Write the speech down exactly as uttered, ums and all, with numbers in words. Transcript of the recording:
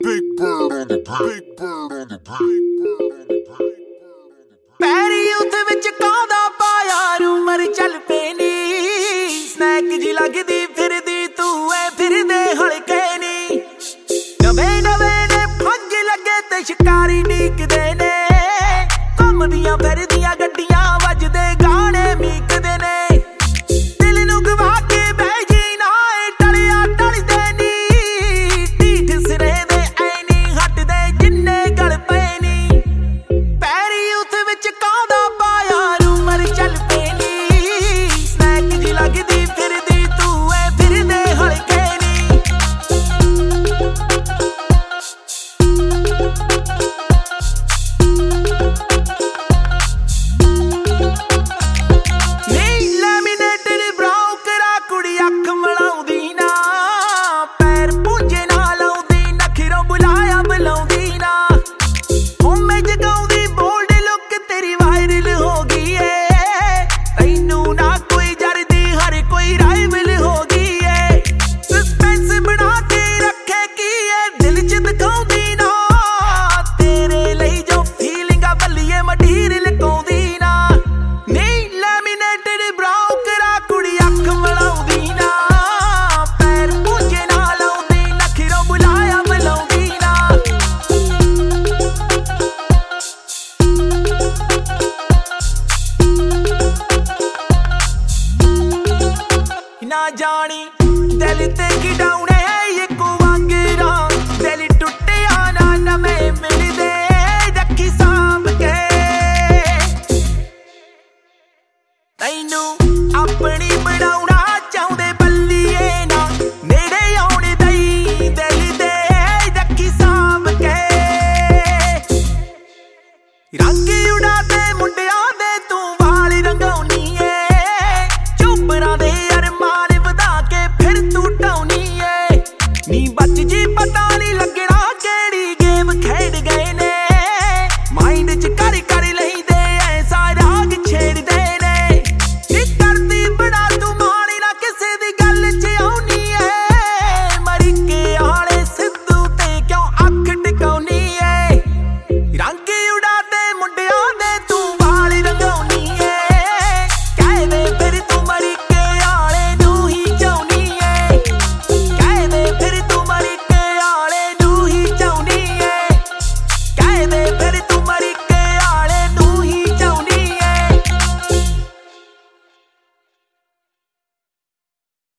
Big bird on the beat. Big bird on the beat. ਪੈਰੀ ਉੱਥੇ ਵਿੱਚ ਕਾਂਦਾ ਪਾਇਆ ਰੂਮਰ ਚੱਲ ਪੈਣੀ ਸਨੈਕ ਜੀ ਲੱਗਦੀ ਫਿਰਦੀ ਤੂੰ ਐ ਫਿਰਦੇ ਹਲਕੇ ਨੀ ਨਵੇਂ ਨਵੇਂ ਨੇ ਫੱਜ ਲੱਗੇ ਤੇ ਸ਼ਿਕਾਰੀ ਡੀਕਦੇ ਨੇ ਘੁੰਮਦੀਆਂ ਫਿਰਦੀਆਂ ਗੱਡੀਆਂ ਵੱਜਦੇ ਗਾਣੇ ਮੀਕਦੇ ਨੇ ਦਿਲ ਨੂੰ ਗਵਾ ਕੇ ਬਹਿ ਜੀ ਨਾ ਏ ਟਲਿਆ ਟਲਦੇ ਨੀ ਢੀਠ ਸਿਰੇ ਦੇ ਐ ਨੀ ਹਟਦੇ ਜਿੰਨੇ ਗਲ ਪਏ ਨੀ ਪੈਰੀ ਉੱਥੇ ਵਿੱਚ ਕਾਂਦਾ ਪਾਇਆ ਰੂਮਰ ਚੱਲ ਪੈਣੀ ਸਨੈਕ ਜੀ ਲੱਗਦੀ ਫਿਰਦੀ ਤੂੰ ਐ ਫਿਰਦੇ ਹਲਕੇ ਨੀ ਨੀ ਲੈਮੀਨੇਟਡ ਬਰਾਊ ਕਰਾ ਕੁੜੀ ਅੱਖ ਮਲਾਉਂਦੀ ਨਾ ਪੈਰ ਪੂੰਝੇ ਨਾ ਲਾਉਂਦੀ ਨਖਿਰੋਂ ਬੁਲਾਇਆ ਬੁਲਾਉਂਦੀ ਨਾ ਹੋਮੇ ਜਗਾਉਂਦੀ ਬੋਲਡ ਲੁੱਕ ਤੇਰੀ ਵਾਇਰਲ ਹੋ ਗਈ ਏ ਤੈਨੂੰ ਨਾ ਕੋਈ ਜਰਦੀ ਹਰ ਕੋਈ ਰਾਈਵਲ ਹੋ ਗਈ ਏ ਸਸਪੈਂਸ ਬਣਾ ਕੇ ਰੱਖੇ ਕੀ ਏ ਦਿਲ ਚ ਦਿਖਾਉਂਦੀ ਨਾ ਤੇਰੇ ਲਈ ਜੋ ਫੀਲਿੰਗਾਂ ਬੱਲੀਏ ਮਟੀਰੀਅਲ ਲਕਾਉਂਦੀ ਨਾ ਨਹੀਂ ਲੈਮੀਨੇਟਡ ਬਰਾਊ ਕਰਾ ਕੁੜੀ ਅੱਖ ਮਲਾਉਂਦੀ ਨਾ ਪੈਰ ਪੂੰਝੇ ਨਾ ਲਾਉਂਦੀ ਨਖਿਰੋਂ ਬੁਲਾਇਆ ਬੁਲਾਉਂਦੀ ਨਾ ਨਾ ਜਾਣੀ ਦਿਲ ਤੇ ਖਿਡਾਉਣੇ ਇੱਕੋ ਵਾਂਗਰਾਂ ਦਿਲ ਟੁੱਟਿਆ ਨਾ ਨਵੇਂ ਮਿਲਦੇ ਰੱਖੀ ਸਾਂਭ ਕੇ ਤੈਨੂੰ ਆਪਣੀ ਬਣਾਉਣਾ ਚਾਹੁੰਦੇ ਬੱਲੀਏ ਨਾ ਨੇੜੇ ਆਉਣ ਦਈ ਦਿਲ ਦੇ ਰੱਖੀ ਸਾਂਭ ਕੇ ਰੰਗ ਉਡਾਦੇ ਮੁੰਡਿਆਂ ਦੇ ਤੂੰ ਵਾਲ ਰੰਗਾਉਣੀ ਏ ਝੁੰਬਰਾਂ ਦੇ ਅਰਮਾਨ ਵਧਾ ਕੇ ਫਿਰ ਤੂੰ ਟਾਉਣੀ ਏ ਨੀ ਬੱਚ ਜੀ ਪਤਾ ਨਹੀਂ ਲੱਗਣਾ ਕਿਹੜੀ ਗੇਮ ਖੇਡ ਗਏ ਨੇ